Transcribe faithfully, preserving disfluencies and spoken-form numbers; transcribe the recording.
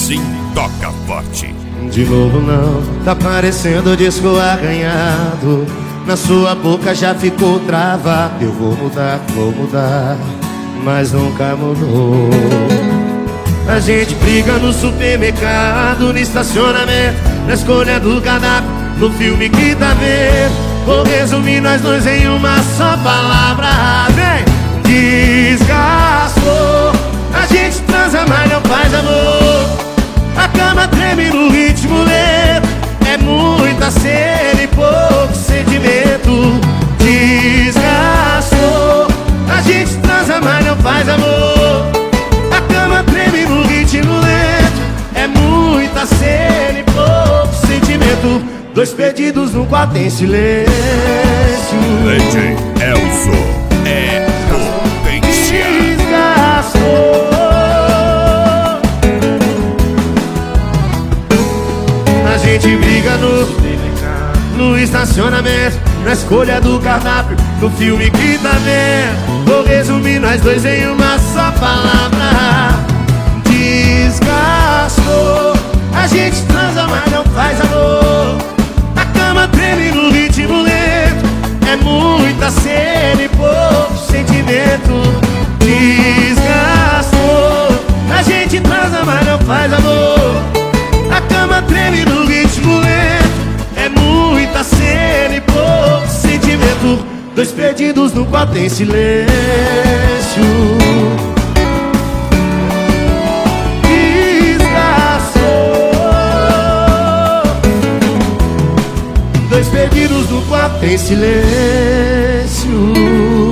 assim toca forte. De novo não, tá parecendo disco arranhado. Na sua boca já ficou travado. Eu vou mudar, vou mudar, mas nunca mudou. A gente briga no supermercado, no estacionamento, na escolha do cardápio, no filme que tá vendo. Vou resumir nós dois em uma só palavra. Vem! Desgastou. A gente transa, mas não faz amor. A cama treme no ritmo lento. É muita cena e pouco sentimento. Desgastou. A gente transa, mas não faz amor. A cama treme no ritmo lento. É muita cena e pouco sentimento. Dois perdidos no quarto em silêncio. D J Elzo é potência. Desgastou. A gente briga no, no estacionamento, na escolha do cardápio, no filme que tá vendo. Vou resumir nós dois em uma só palavra. Desgastou. A gente transa, mas não faz amor. A cama treme no ritmo lento. É muita cena e pouco sentimento. Desgastou. A gente transa, mas não faz amor. A cama treme no ritmo lento. É muita cena e pouco sentimento. Dois perdidos no quarto em silêncio. Dois perdidos no quarto em silêncio.